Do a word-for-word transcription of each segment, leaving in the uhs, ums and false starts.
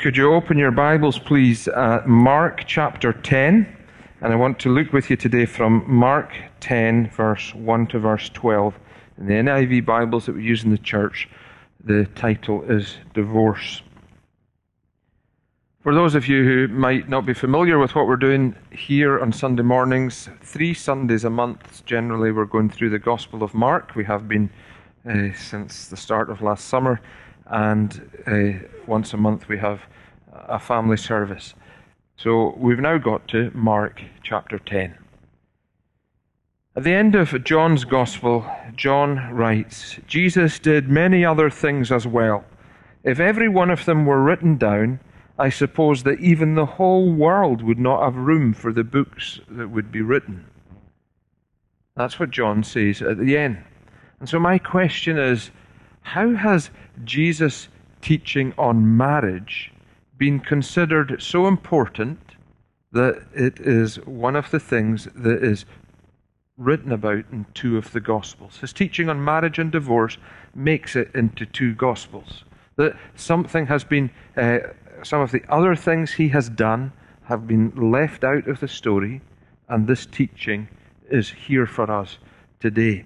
Could you open your Bibles, please, at Mark chapter ten? And I want to look with you today from Mark ten, verse one to verse twelve. In the N I V Bibles that we use in the church, the title is Divorce. For those of you who might not be familiar with what we're doing here on Sunday mornings, three Sundays a month generally we're going through the Gospel of Mark. We have been uh, since the start of last summer, and uh, once a month we have a family service. So we've now got to Mark chapter ten. At the end of John's Gospel, John writes, Jesus did many other things as well. If every one of them were written down, I suppose that even the whole world would not have room for the books that would be written. That's what John says at the end. And so my question is, how has Jesus' teaching on marriage been considered so important that it is one of the things that is written about in two of the Gospels? His teaching on marriage and divorce makes it into two Gospels. That something has been, uh, some of the other things he has done have been left out of the story, and this teaching is here for us today.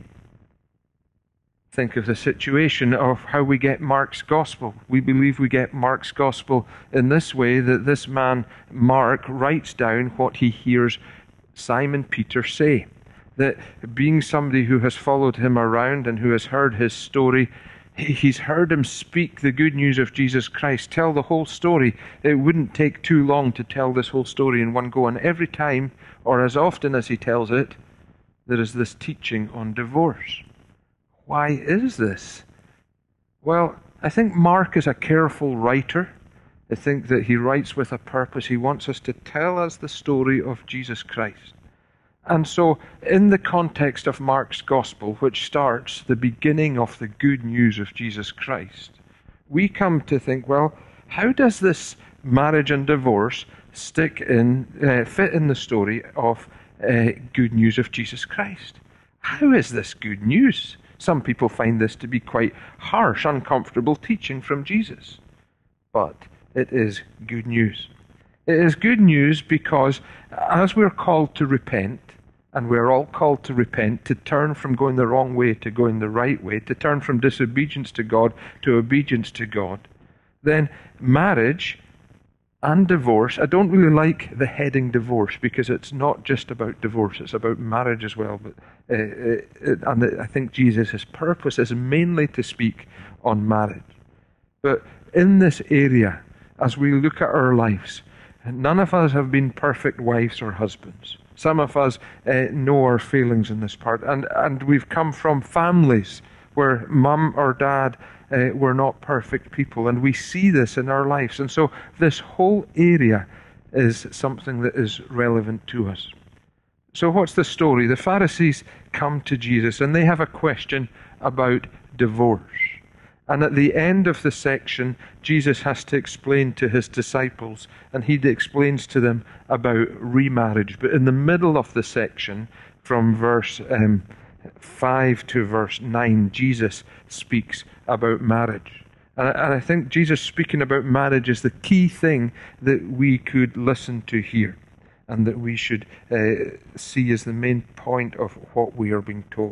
Think of the situation of how we get Mark's Gospel. We believe we get Mark's Gospel in this way, that this man, Mark, writes down what he hears Simon Peter say. That being somebody who has followed him around and who has heard his story, he's heard him speak the good news of Jesus Christ, tell the whole story. It wouldn't take too long to tell this whole story in one go. And every time, or as often as he tells it, there is this teaching on divorce. Why is this? Well, I think Mark is a careful writer. I think that he writes with a purpose. He wants us to tell us the story of Jesus Christ. And so, in the context of Mark's Gospel, which starts the beginning of the good news of Jesus Christ, we come to think, well, how does this marriage and divorce stick in, uh, fit in the story of uh, good news of Jesus Christ? How is this good news? Some people find this to be quite harsh, uncomfortable teaching from Jesus. But it is good news. It is good news because as we're called to repent, and we're all called to repent, to turn from going the wrong way to going the right way, to turn from disobedience to God to obedience to God, then marriage and divorce, I don't really like the heading divorce because it's not just about divorce, it's about marriage as well. But uh, it, and I think Jesus' purpose is mainly to speak on marriage. But in this area, as we look at our lives, none of us have been perfect wives or husbands. Some of us uh, know our failings in this part, and, and we've come from families where mum or dad uh, were not perfect people, and we see this in our lives. And so this whole area is something that is relevant to us. So what's the story? The Pharisees come to Jesus, and they have a question about divorce. And at the end of the section, Jesus has to explain to his disciples, and he explains to them about remarriage. But in the middle of the section, from verse um, five to verse nine, Jesus speaks about marriage. And, and I think Jesus speaking about marriage is the key thing that we could listen to here, and that we should uh, see as the main point of what we are being told.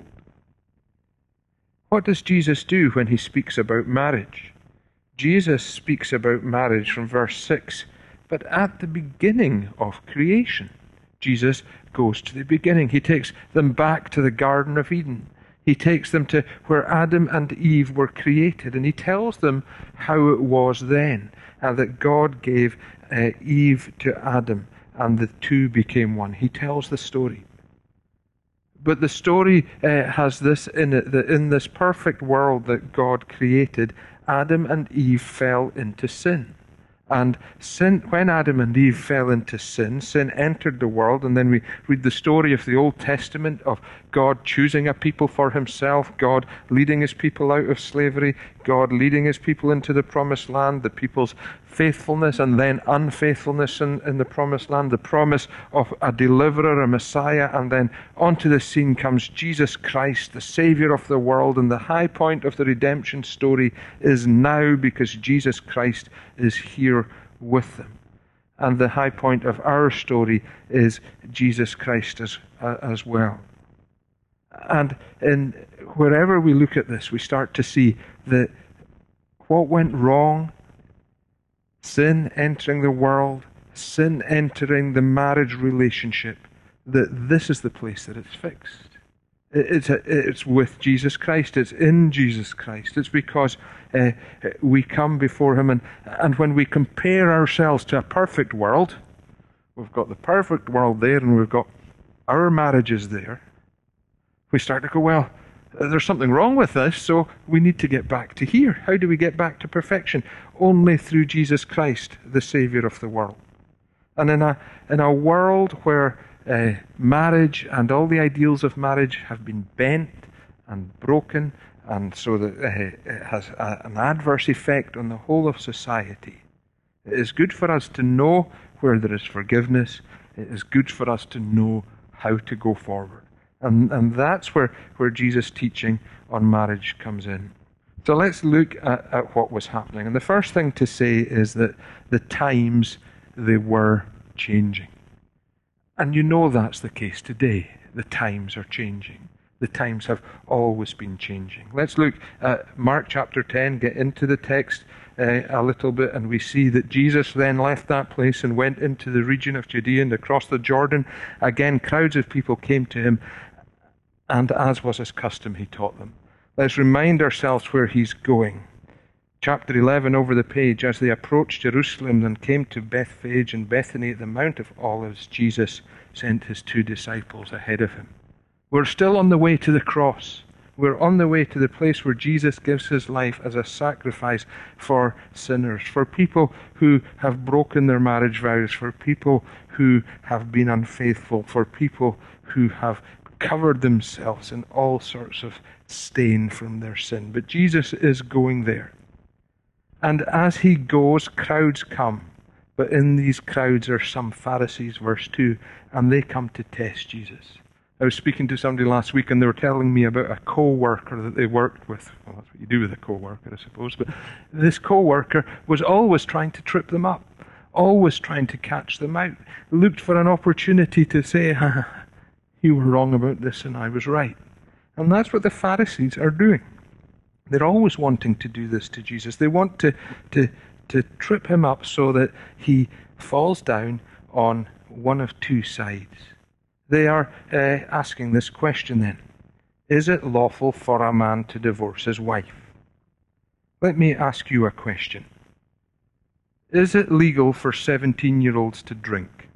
What does Jesus do when he speaks about marriage? Jesus speaks about marriage from verse six, but at the beginning of creation. Jesus goes to the beginning. He takes them back to the Garden of Eden. He takes them to where Adam and Eve were created, and he tells them how it was then, and that God gave uh, Eve to Adam, and the two became one. He tells the story. But the story uh, has this in it, that in this perfect world that God created, Adam and Eve fell into sin. And sin, when Adam and Eve fell into sin, sin entered the world, and then we read the story of the Old Testament of God choosing a people for himself, God leading his people out of slavery, God leading his people into the promised land, the people's faithfulness and then unfaithfulness in, in the promised land, the promise of a deliverer, a Messiah, and then onto the scene comes Jesus Christ, the Savior of the world, and the high point of the redemption story is now because Jesus Christ is here with them. And the high point of our story is Jesus Christ as, uh, as well. And in wherever we look at this, we start to see that what went wrong, sin entering the world, sin entering the marriage relationship, that this is the place that it's fixed. It's, a, it's with Jesus Christ. It's in Jesus Christ. It's because uh, we come before Him, and, and when we compare ourselves to a perfect world, we've got the perfect world there, and we've got our marriages there, we start to go, well, there's something wrong with this, so we need to get back to here. How do we get back to perfection? Only through Jesus Christ, the Savior of the world. And in a, in a world where Uh, marriage and all the ideals of marriage have been bent and broken, and so that uh, it has a, an adverse effect on the whole of society. It is good for us to know where there is forgiveness. It is good for us to know how to go forward. And, and that's where, where Jesus' teaching on marriage comes in. So let's look at, at what was happening. And the first thing to say is that the times, they were changing. And you know that's the case today. The times are changing. The times have always been changing. Let's look at Mark chapter ten, get into the text uh, a little bit, and we see that Jesus then left that place and went into the region of Judea and across the Jordan. Again, crowds of people came to him, and as was his custom, he taught them. Let's remind ourselves where he's going. Chapter eleven over the page, as they approached Jerusalem and came to Bethphage and Bethany at the Mount of Olives, Jesus sent his two disciples ahead of him. We're still on the way to the cross. We're on the way to the place where Jesus gives his life as a sacrifice for sinners, for people who have broken their marriage vows, for people who have been unfaithful, for people who have covered themselves in all sorts of stain from their sin. But Jesus is going there. And as he goes, crowds come. But in these crowds are some Pharisees, verse two, and they come to test Jesus. I was speaking to somebody last week, and they were telling me about a co-worker that they worked with. Well, that's what you do with a co-worker, I suppose. But this co-worker was always trying to trip them up, always trying to catch them out, looked for an opportunity to say, ha, you were wrong about this and I was right. And that's what the Pharisees are doing. They're always wanting to do this to Jesus. They want to, to, to trip him up so that he falls down on one of two sides. They are uh, asking this question then. Is it lawful for a man to divorce his wife? Let me ask you a question. Is it legal for seventeen-year-olds to drink?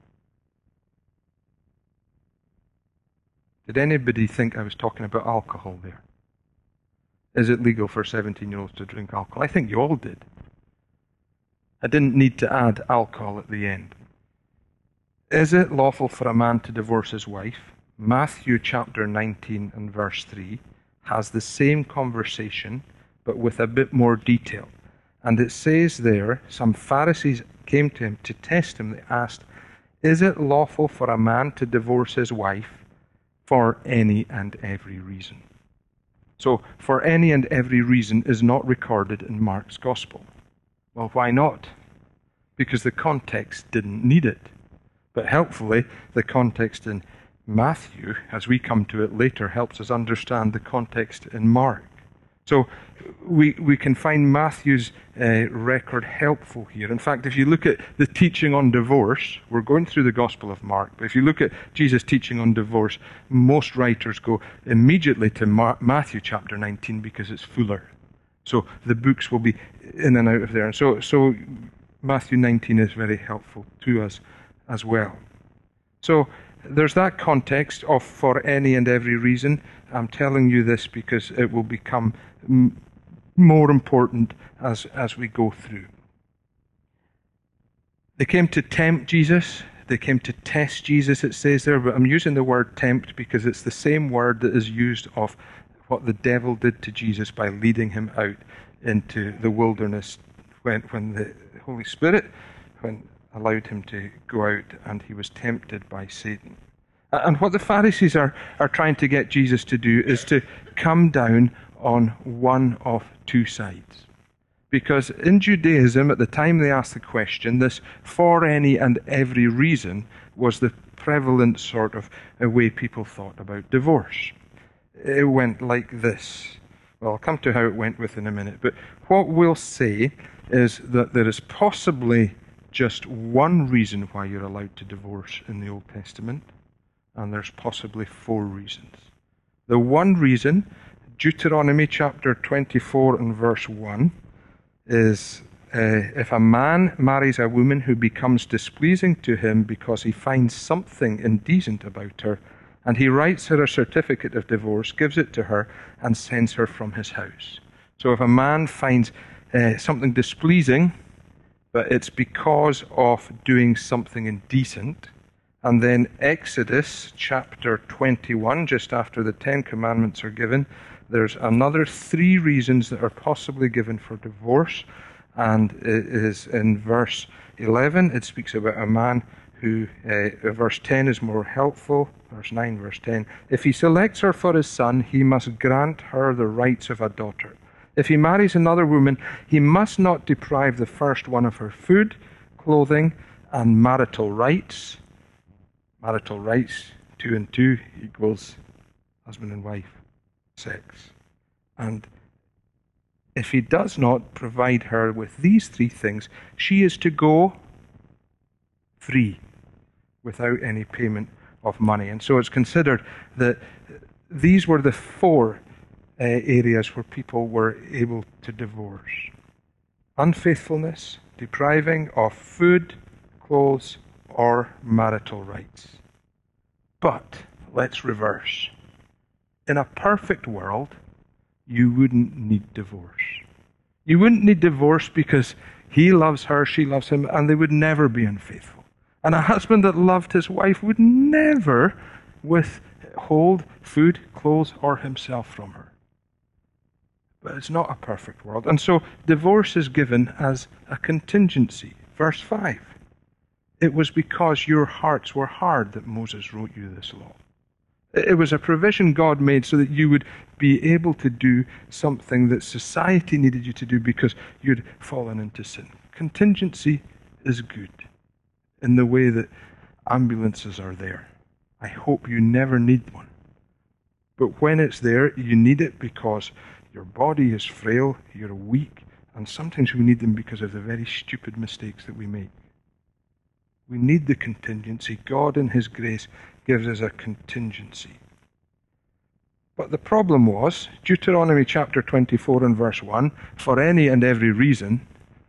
Did anybody think I was talking about alcohol there? Is it legal for seventeen-year-olds to drink alcohol? I think you all did. I didn't need to add alcohol at the end. Is it lawful for a man to divorce his wife? Matthew chapter nineteen and verse three has the same conversation, but with a bit more detail. And it says there, some Pharisees came to him to test him. They asked, is it lawful for a man to divorce his wife for any and every reason? So, for any and every reason is not recorded in Mark's Gospel. Well, why not? Because the context didn't need it. But helpfully, the context in Matthew, as we come to it later, helps us understand the context in Mark. So, we, we can find Matthew's uh, record helpful here. In fact, if you look at the teaching on divorce, we're going through the Gospel of Mark, but if you look at Jesus' teaching on divorce, most writers go immediately to Mar- Matthew chapter nineteen because it's fuller. So the books will be in and out of there. And so, so Matthew nineteen is very helpful to us as well. So there's that context of for any and every reason. I'm telling you this because it will become m- more important as, as we go through. They came to tempt Jesus. They came to test Jesus, it says there, but I'm using the word tempt because it's the same word that is used of what the devil did to Jesus by leading him out into the wilderness when, when the Holy Spirit when allowed him to go out and he was tempted by Satan. And what the Pharisees are, are trying to get Jesus to do is to come down on one of two sides. Because in Judaism, at the time they asked the question, this for any and every reason was the prevalent sort of uh, way people thought about divorce. It went like this. Well, I'll come to how it went within a minute. But what we'll say is that there is possibly just one reason why you're allowed to divorce in the Old Testament, and there's possibly four reasons. The one reason, Deuteronomy chapter twenty-four and verse one, is uh, if a man marries a woman who becomes displeasing to him because he finds something indecent about her, and he writes her a certificate of divorce, gives it to her, and sends her from his house. So if a man finds uh, something displeasing, but it's because of doing something indecent. And then Exodus chapter twenty-one, just after the Ten Commandments are given, there's another three reasons that are possibly given for divorce. And it is in verse eleven, it speaks about a man who, uh, verse ten is more helpful, verse nine, verse ten. If he selects her for his son, he must grant her the rights of a daughter. If he marries another woman, he must not deprive the first one of her food, clothing, and marital rights. Marital rights, two and two equals husband and wife, sex. And if he does not provide her with these three things, she is to go free without any payment of money. And so it's considered that these were the four Uh, areas where people were able to divorce. Unfaithfulness, depriving of food, clothes, or marital rights. But let's reverse. In a perfect world, you wouldn't need divorce. You wouldn't need divorce because he loves her, she loves him, and they would never be unfaithful. And a husband that loved his wife would never withhold food, clothes, or himself from her. But it's not a perfect world. And so divorce is given as a contingency. Verse five. It was because your hearts were hard that Moses wrote you this law. It was a provision God made so that you would be able to do something that society needed you to do because you'd fallen into sin. Contingency is good in the way that ambulances are there. I hope you never need one. But when it's there, you need it because your body is frail, you're weak, and sometimes we need them because of the very stupid mistakes that we make. We need the contingency. God in His grace gives us a contingency. But the problem was, Deuteronomy chapter twenty-four and verse one, for any and every reason,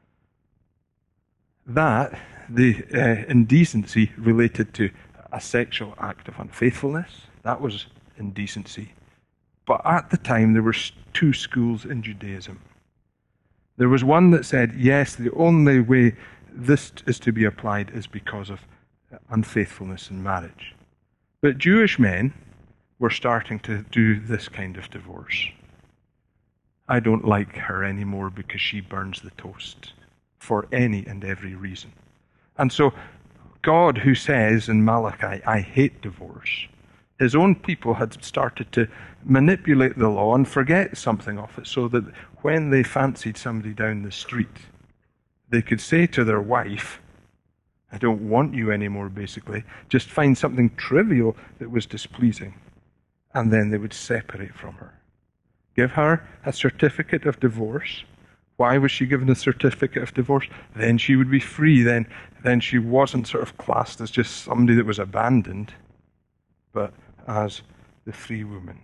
that the uh, indecency related to a sexual act of unfaithfulness, that was indecency. But at the time, there were two schools in Judaism. There was one that said, yes, the only way this is to be applied is because of unfaithfulness in marriage. But Jewish men were starting to do this kind of divorce. I don't like her anymore because she burns the toast for any and every reason. And so God, who says in Malachi, I hate divorce, His own people had started to manipulate the law and forget something of it so that when they fancied somebody down the street, they could say to their wife, I don't want you anymore, basically. Just find something trivial that was displeasing. And then they would separate from her. Give her a certificate of divorce. Why was she given a certificate of divorce? Then she would be free. Then, then she wasn't sort of classed as just somebody that was abandoned, but as the free woman.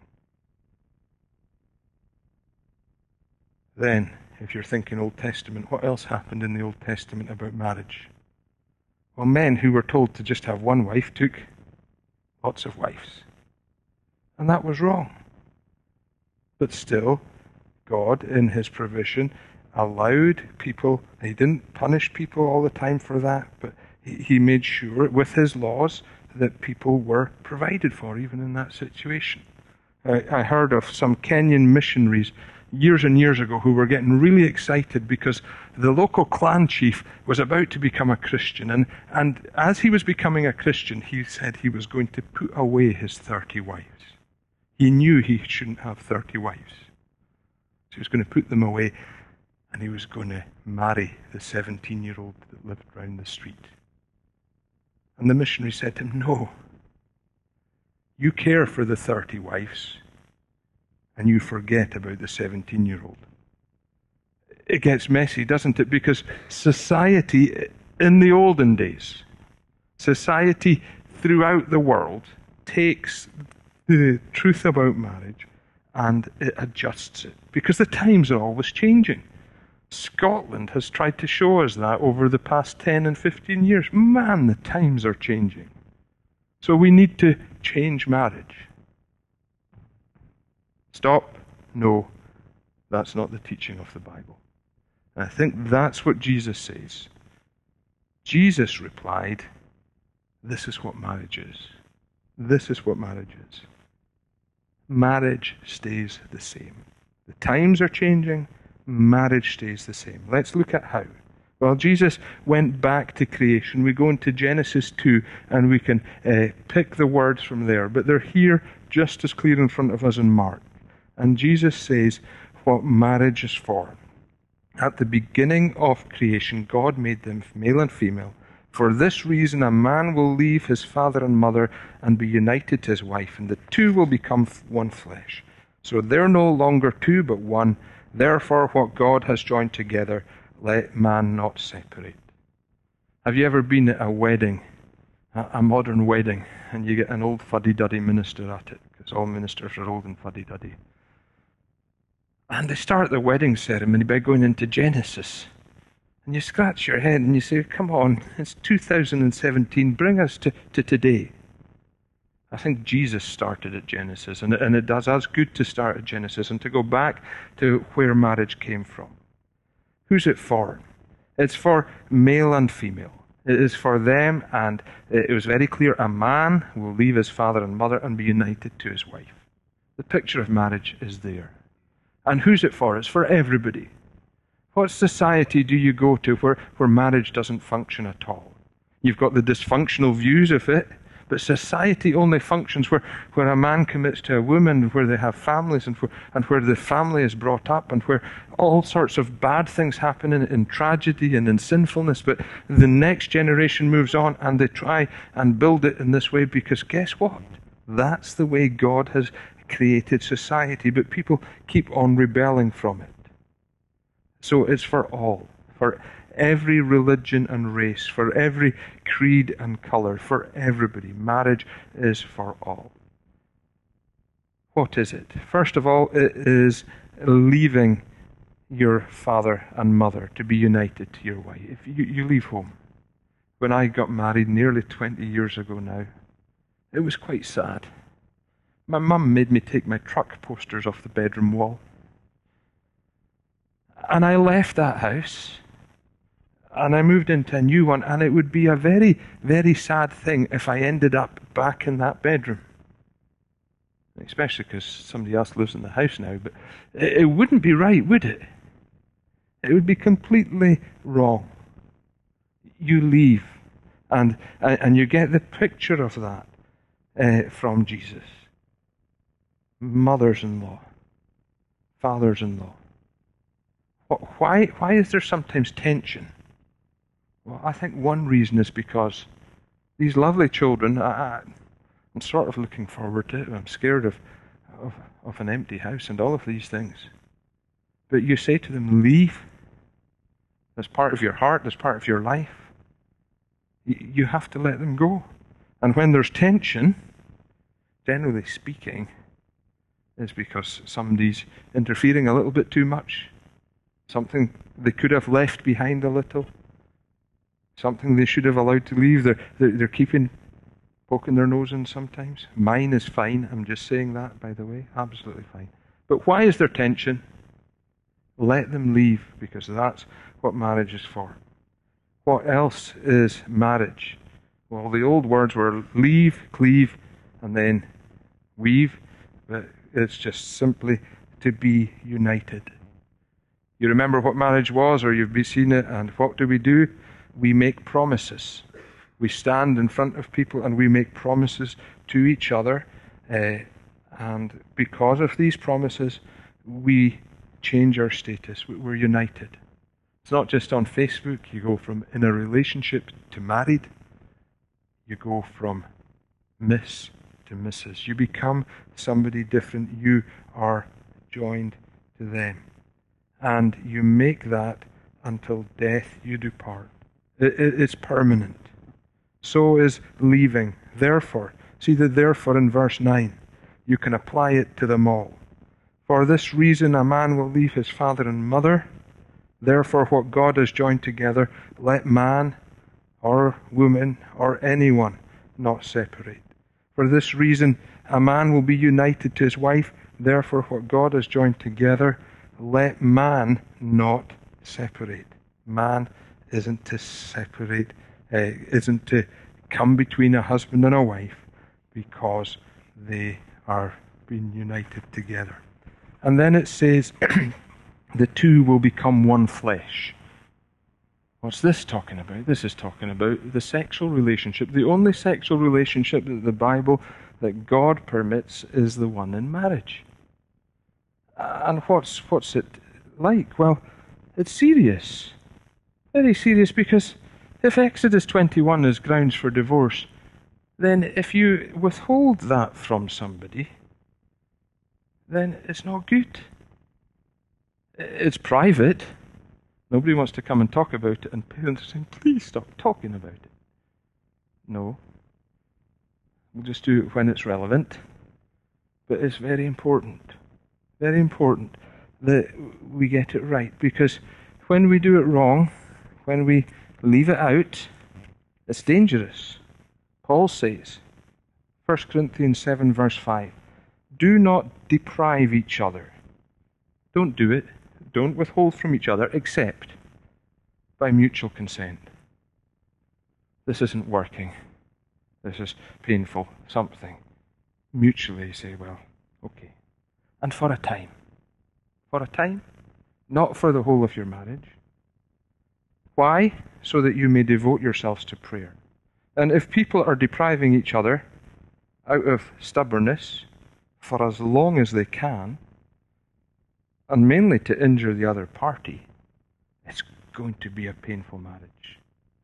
Then, if you're thinking Old Testament, what else happened in the Old Testament about marriage? Well, men who were told to just have one wife took lots of wives. And that was wrong. But still, God, in His provision, allowed people, He didn't punish people all the time for that, but He, he made sure with His laws that people were provided for, even in that situation. I, I heard of some Kenyan missionaries years and years ago who were getting really excited because the local clan chief was about to become a Christian. And, and as he was becoming a Christian, he said he was going to put away his thirty wives. He knew he shouldn't have thirty wives. So he was going to put them away. and he was going to marry the seventeen-year-old that lived round the street. And the missionary said to him, no, you care for the thirty wives, and you forget about the seventeen-year-old. It gets messy, doesn't it? Because society in the olden days, society throughout the world takes the truth about marriage and it adjusts it. Because the times are always changing. Scotland has tried to show us that over the past ten and fifteen years. Man, the times are changing. So we need to change marriage. Stop? No, that's not the teaching of the Bible. And I think that's what Jesus says. Jesus replied, this is what marriage is. This is what marriage is. Marriage stays the same. The times are changing. Marriage stays the same. Let's look at how. Well, Jesus went back to creation. We go into Genesis two and we can uh, pick the words from there. But they're here just as clear in front of us in Mark. And Jesus says what marriage is for. At the beginning of creation, God made them male and female. For this reason, a man will leave his father and mother and be united to his wife, and the two will become one flesh. So they're no longer two, but one. Therefore, what God has joined together, let man not separate. Have you ever been at a wedding, a modern wedding, and you get an old fuddy-duddy minister at it? Because all ministers are old and fuddy-duddy. And they start the wedding ceremony by going into Genesis. And you scratch your head and you say, come on, it's two thousand seventeen, bring us to, to today. I think Jesus started at Genesis, and, and it does us good to start at Genesis and to go back to where marriage came from. Who's it for? It's for male and female. It is for them, and it was very clear, a man will leave his father and mother and be united to his wife. The picture of marriage is there. And who's it for? It's for everybody. What society do you go to where, where marriage doesn't function at all? You've got the dysfunctional views of it, but society only functions where, where a man commits to a woman, where they have families, and where, and where the family is brought up, and where all sorts of bad things happen in, in tragedy and in sinfulness, but the next generation moves on and they try and build it in this way because guess what? That's the way God has created society, but people keep on rebelling from it. So it's for all, for every religion and race, for every creed and color, for everybody. Marriage is for all. What is it? First of all, it is leaving your father and mother to be united to your wife. If you, you leave home. When I got married nearly twenty years ago now, it was quite sad. My mum made me take my truck posters off the bedroom wall. And I left that house, and I moved into a new one, and it would be a very, very sad thing if I ended up back in that bedroom. Especially because somebody else lives in the house now, but it, it wouldn't be right, would it? It would be completely wrong. You leave, and, and you get the picture of that uh, from Jesus. Mothers-in-law, fathers-in-law. Why, why is there sometimes tension? Well, I think one reason is because these lovely children, I, I'm sort of looking forward to it. I'm scared of, of, of an empty house and all of these things. But you say to them, leave. That's part of your heart, that's part of your life. You, you have to let them go. And when there's tension, generally speaking, it's because somebody's interfering a little bit too much. Something they could have left behind a little. Something they should have allowed to leave. They're, they're, they're keeping, poking their nose in sometimes. Mine is fine. I'm just saying that, by the way. Absolutely fine. But why is there tension? Let them leave, because that's what marriage is for. What else is marriage? Well, the old words were leave, cleave, and then weave. But it's just simply to be united. You remember what marriage was, or you've seen it, and what do we do? We make promises. We stand in front of people and we make promises to each other, uh, and because of these promises, we change our status. We're united. It's not just on Facebook. You go from in a relationship to married. You go from Miss to Missus You become somebody different. You are joined to them. And you make that until death you do part. It, it, it's permanent. So is leaving. Therefore, see the therefore in verse nine. You can apply it to them all. For this reason a man will leave his father and mother. Therefore what God has joined together, let man or woman or anyone not separate. For this reason a man will be united to his wife. Therefore what God has joined together, let man not separate. Man isn't to separate, uh, isn't to come between a husband and a wife because they are being united together. And then it says, the two will become one flesh. What's this talking about? This is talking about the sexual relationship. The only sexual relationship that the Bible, that God permits, is the one in marriage. And what's what's it like? Well, it's serious. Very serious, because if Exodus twenty-one is grounds for divorce, then if you withhold that from somebody, then it's not good. It's private. Nobody wants to come and talk about it, and parents are saying, please stop talking about it. No. We'll just do it when it's relevant. But it's very important. Very important that we get it right, because when we do it wrong, when we leave it out, it's dangerous. Paul says, First Corinthians seven verse five, do not deprive each other. Don't do it. Don't withhold from each other except by mutual consent. This isn't working. This is painful. Something. Mutually say, well, okay. And for a time. For a time. Not for the whole of your marriage. Why? So that you may devote yourselves to prayer. And if people are depriving each other out of stubbornness for as long as they can, and mainly to injure the other party, it's going to be a painful marriage.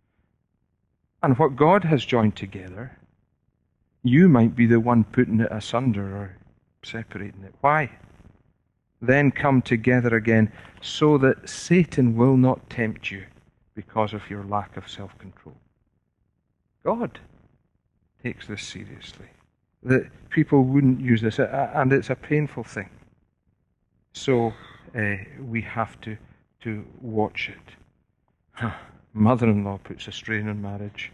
And what God has joined together, you might be the one putting it asunder or separating it. Why? Then come together again so that Satan will not tempt you because of your lack of self-control. God takes this seriously. That people wouldn't use this, and it's a painful thing. So uh, we have to, to watch it. Mother-in-law puts a strain on marriage.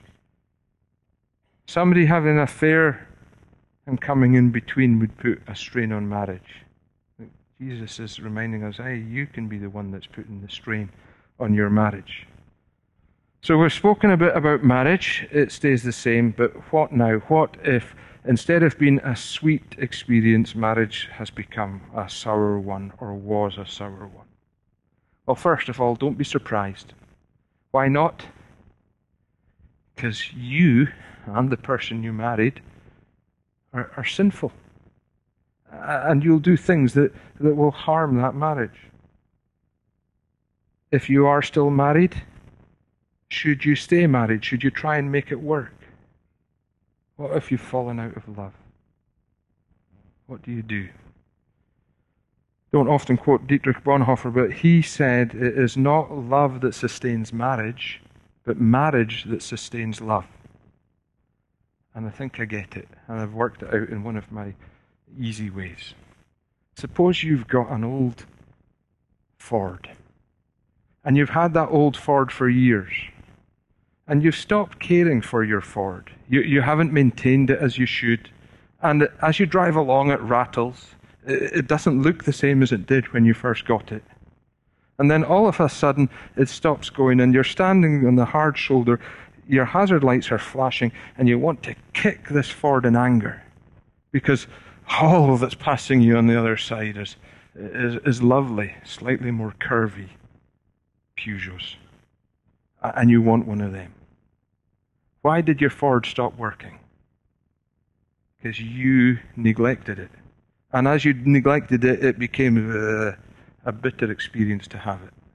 Somebody having an affair and coming in between would put a strain on marriage. Jesus is reminding us, hey, you can be the one that's putting the strain on your marriage. So we've spoken a bit about marriage. It stays the same, but what now? What if instead of being a sweet experience, marriage has become a sour one, or was a sour one? Well, first of all, don't be surprised. Why not? Because you and the person you married are, are sinful. And you'll do things that, that will harm that marriage. If you are still married, should you stay married? Should you try and make it work? What if you've fallen out of love? What do you do? Don't often quote Dietrich Bonhoeffer, but he said it is not love that sustains marriage, but marriage that sustains love. And I think I get it, and I've worked it out in one of my easy ways. Suppose you've got an old Ford, and you've had that old Ford for years, and you've stopped caring for your Ford. You, you haven't maintained it as you should, and as you drive along it rattles. It, it doesn't look the same as it did when you first got it. And then all of a sudden it stops going, and you're standing on the hard shoulder, your hazard lights are flashing, and you want to kick this Ford in anger, because all that's passing you on the other side is, is, is lovely, slightly more curvy Peugeots. And you want one of them. Why did your Ford stop working? Because you neglected it. And as you neglected it, it became a, a bitter experience to have it.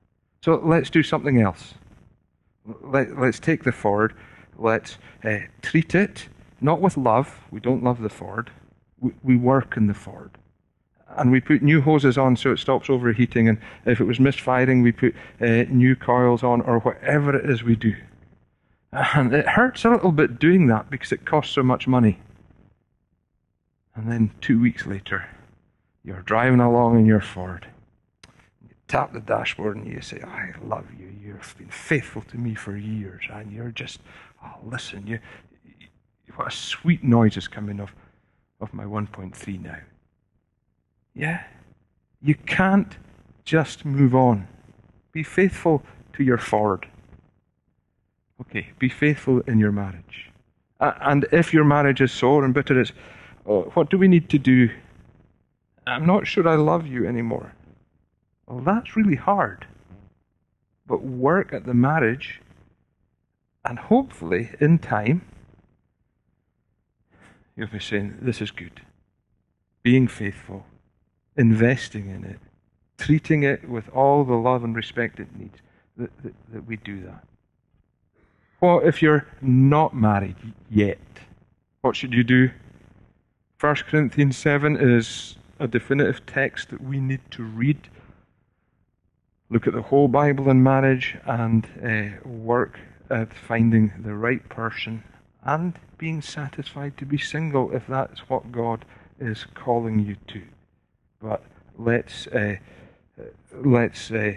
So let's do something else. Let, let's take the Ford. Let's uh, treat it, not with love. We don't love the Ford. We, we work in the Ford. And we put new hoses on so it stops overheating. And if it was misfiring, we put uh, new coils on, or whatever it is we do. And it hurts a little bit doing that because it costs so much money. And then two weeks later, you're driving along in your Ford. You tap the dashboard and you say, I love you. You've been faithful to me for years. And you're just, oh, listen, you, you, what a sweet noise is coming off of my one point three now. Yeah? You can't just move on. Be faithful to your Ford. Okay, be faithful in your marriage. Uh, and if your marriage is sore and bitter, it's, oh, what do we need to do? I'm not sure I love you anymore. Well, that's really hard. But work at the marriage, and hopefully, in time, you'll be saying, this is good. Being faithful, investing in it, treating it with all the love and respect it needs, that, that, that we do that. What if you're not married yet? What should you do? First Corinthians seven is a definitive text that we need to read. Look at the whole Bible in marriage and uh, work at finding the right person and being satisfied to be single if that's what God is calling you to. But let's uh, let's uh,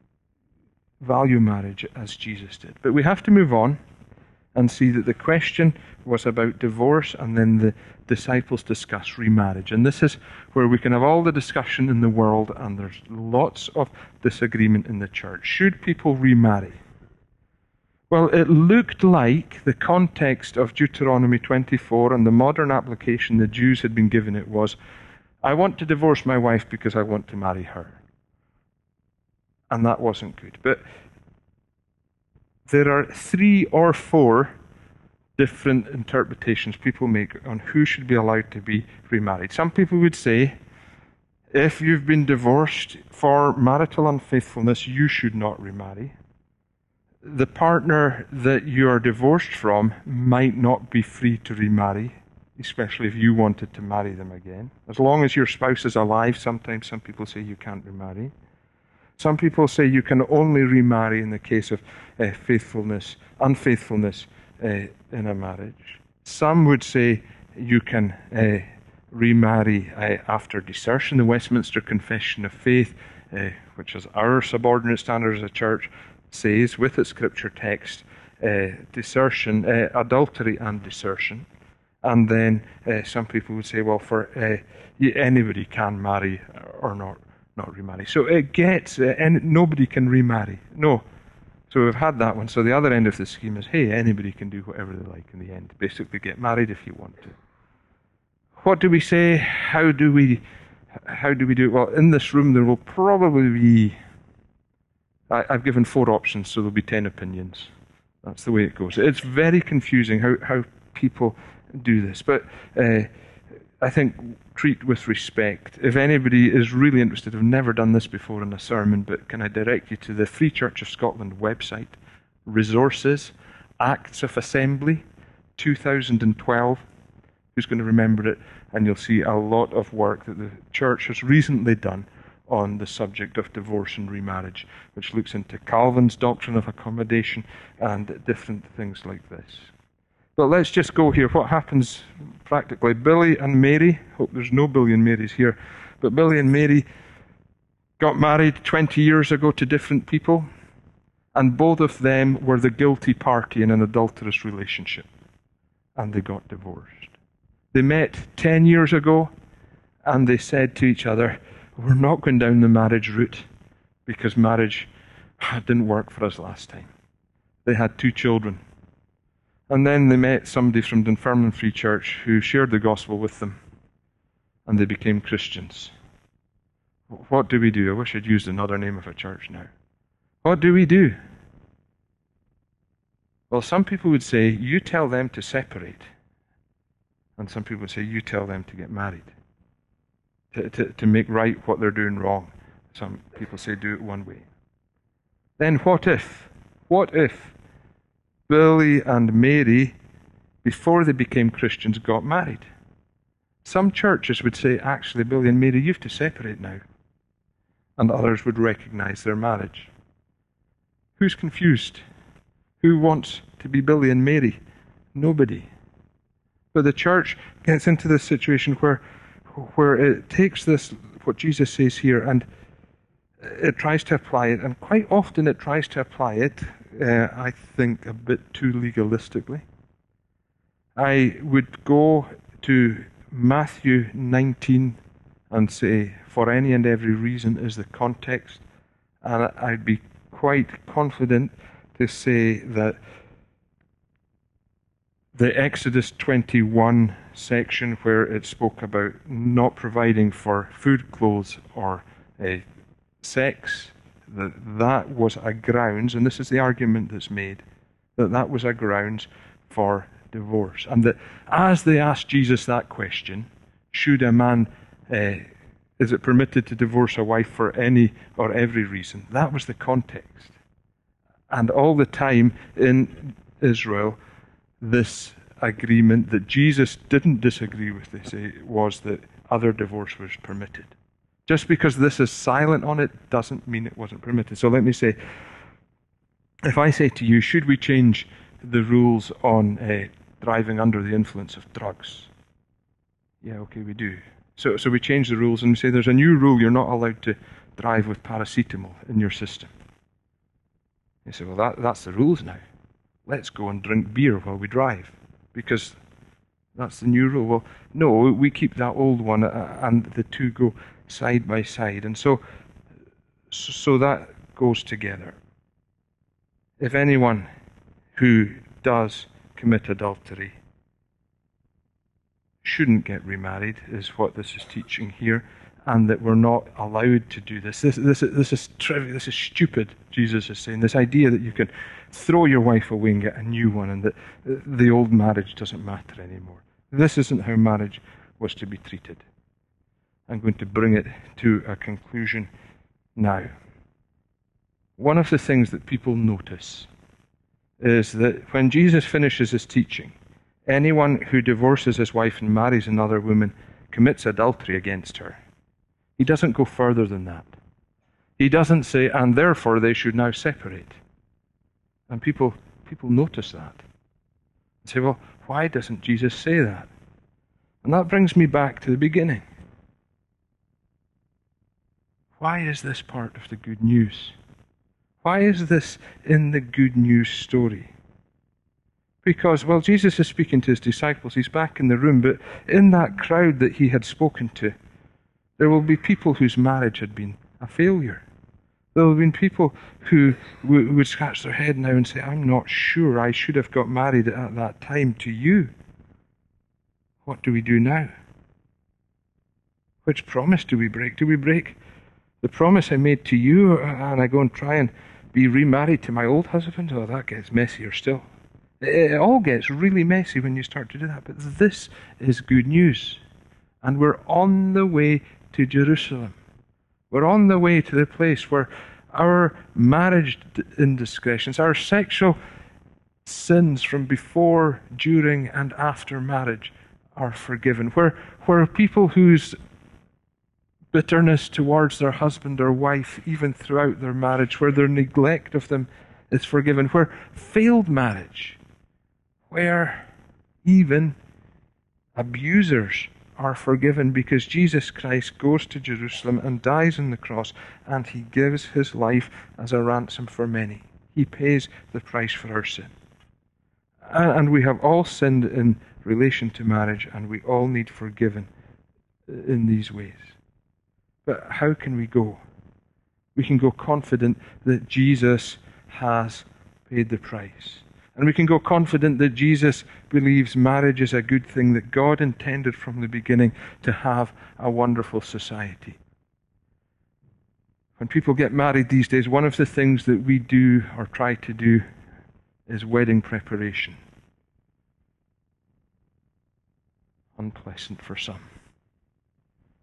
value marriage as Jesus did. But we have to move on and see that the question was about divorce, and then the disciples discuss remarriage. And this is where we can have all the discussion in the world, and there's lots of disagreement in the church. Should people remarry? Well, it looked like the context of Deuteronomy twenty-four and the modern application the Jews had been given it was, I want to divorce my wife because I want to marry her. And that wasn't good. But there are three or four different interpretations people make on who should be allowed to be remarried. Some people would say, if you've been divorced for marital unfaithfulness, you should not remarry. The partner that you are divorced from might not be free to remarry, especially if you wanted to marry them again. As long as your spouse is alive, sometimes some people say you can't remarry. Some people say you can only remarry in the case of uh, faithfulness, unfaithfulness uh, in a marriage. Some would say you can uh, remarry uh, after desertion. The Westminster Confession of Faith, uh, which is our subordinate standard as a church, says with its scripture text, uh, desertion, uh, adultery and desertion. And then uh, some people would say, well, for uh, anybody can marry or not. Not remarry. So it gets, uh, and nobody can remarry. No. So we've had that one. So the other end of the scheme is, hey, anybody can do whatever they like in the end. Basically get married if you want to. What do we say? How do we, how do we do it? Well, in this room there will probably be, I, I've given four options, so there'll be ten opinions. That's the way it goes. It's very confusing how, how people do this. But uh, I think treat with respect. If anybody is really interested, I've never done this before in a sermon, but can I direct you to the Free Church of Scotland website, resources, Acts of Assembly, two thousand twelve. Who's going to remember it? And you'll see a lot of work that the church has recently done on the subject of divorce and remarriage, which looks into Calvin's doctrine of accommodation and different things like this. But let's just go here. What happens practically? Billy and Mary, hope there's no Billy and Marys here, but Billy and Mary got married twenty years ago to different people, and both of them were the guilty party in an adulterous relationship, and they got divorced. They met ten years ago, and they said to each other, we're not going down the marriage route because marriage didn't work for us last time. They had two children. And then they met somebody from Dunfermline Free Church who shared the gospel with them, and they became Christians. What do we do? I wish I'd used another name of a church now. What do we do? Well, some people would say, you tell them to separate. And some people would say, you tell them to get married. To, to, to make right what they're doing wrong. Some people say, do it one way. Then what if, what if Billy and Mary, before they became Christians, got married? Some churches would say, actually, Billy and Mary, you have to separate now. And others would recognize their marriage. Who's confused? Who wants to be Billy and Mary? Nobody. But the church gets into this situation where, where it takes this, what Jesus says here, and it tries to apply it, and quite often it tries to apply it, uh, I think, a bit too legalistically. I would go to Matthew nineteen and say, for any and every reason is the context, and I'd be quite confident to say that the Exodus twenty-one section, where it spoke about not providing for food, clothes, or uh, sex, that that was a grounds, and this is the argument that's made, that that was a grounds for divorce. And that as they asked Jesus that question, should a man, uh, is it permitted to divorce a wife for any or every reason? That was the context. And all the time in Israel, this agreement that Jesus didn't disagree with, they say, was that other divorce was permitted. Just because this is silent on it doesn't mean it wasn't permitted. So let me say, if I say to you, should we change the rules on uh, driving under the influence of drugs? Yeah, okay, we do. So, so we change the rules and we say there's a new rule, you're not allowed to drive with paracetamol in your system. You say, well, that, that's the rules now. Let's go and drink beer while we drive, because that's the new rule. Well, no, we keep that old one, uh, and the two go side by side. And so, so that goes together. If anyone who does commit adultery shouldn't get remarried, is what this is teaching here, and that we're not allowed to do this. This, this, this is trivial, this is stupid, Jesus is saying. This idea that you can throw your wife away and get a new one, and that the old marriage doesn't matter anymore. This isn't how marriage was to be treated. I'm going to bring it to a conclusion now. One of the things that people notice is that when Jesus finishes his teaching, anyone who divorces his wife and marries another woman commits adultery against her. He doesn't go further than that. He doesn't say, and therefore they should now separate. And people, people notice that. And say, well, why doesn't Jesus say that? And that brings me back to the beginning. Why is this part of the good news? Why is this in the good news story? Because, well, Jesus is speaking to his disciples. He's back in the room, but in that crowd that he had spoken to, there will be people whose marriage had been a failure. There will have been people who w- would scratch their head now and say, I'm not sure I should have got married at that time to you. What do we do now? Which promise do we break? Do we break the promise I made to you, and I go and try and be remarried to my old husband? Oh, that gets messier still. It, it all gets really messy when you start to do that. But this is good news. And we're on the way to Jerusalem. We're on the way to the place where our marriage indiscretions, our sexual sins from before, during, and after marriage are forgiven. Where, where people whose bitterness towards their husband or wife, even throughout their marriage, where their neglect of them is forgiven. Where failed marriage, where even abusers are forgiven, because Jesus Christ goes to Jerusalem and dies on the cross, and he gives his life as a ransom for many. He pays the price for our sin. And we have all sinned in relation to marriage, and we all need forgiven in these ways. But how can we go? We can go confident that Jesus has paid the price. And we can go confident that Jesus believes marriage is a good thing, that God intended from the beginning to have a wonderful society. When people get married these days, one of the things that we do or try to do is wedding preparation. Unpleasant for some.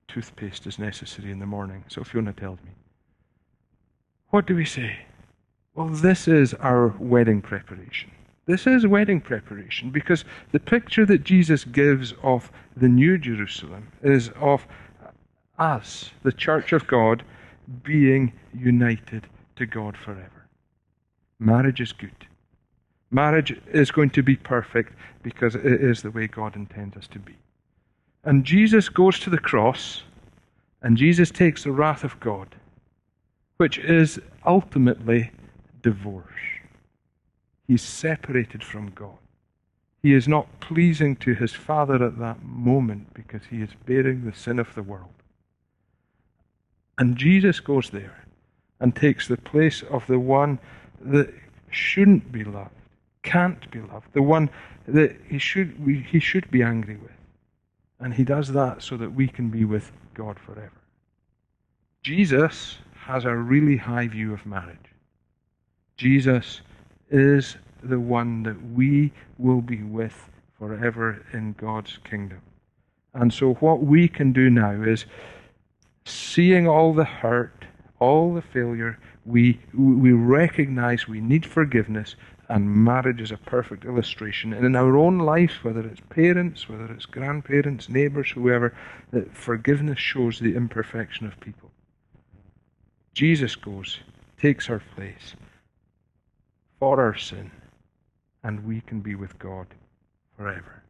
Toothpaste is necessary in the morning, so Fiona tells me. What do we say? Well, this is our wedding preparation. This is wedding preparation because the picture that Jesus gives of the New Jerusalem is of us, the church of God, being united to God forever. Marriage is good. Marriage is going to be perfect because it is the way God intends us to be. And Jesus goes to the cross, and Jesus takes the wrath of God, which is ultimately divorce. He's separated from God. He is not pleasing to his Father at that moment because he is bearing the sin of the world. And Jesus goes there and takes the place of the one that shouldn't be loved, can't be loved, the one that he should, we, he should be angry with. And he does that so that we can be with God forever. Jesus has a really high view of marriage. Jesus is the one that we will be with forever in God's kingdom. And so what we can do now is, seeing all the hurt, all the failure, we we recognize we need forgiveness, and marriage is a perfect illustration. And in our own life, whether it's parents, whether it's grandparents, neighbors, whoever, that forgiveness shows the imperfection of people. Jesus goes, takes our place for our sin, and we can be with God forever.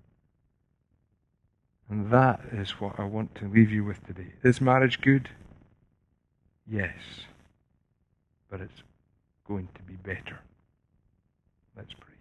And that is what I want to leave you with today. Is marriage good? Yes. But it's going to be better. Let's pray.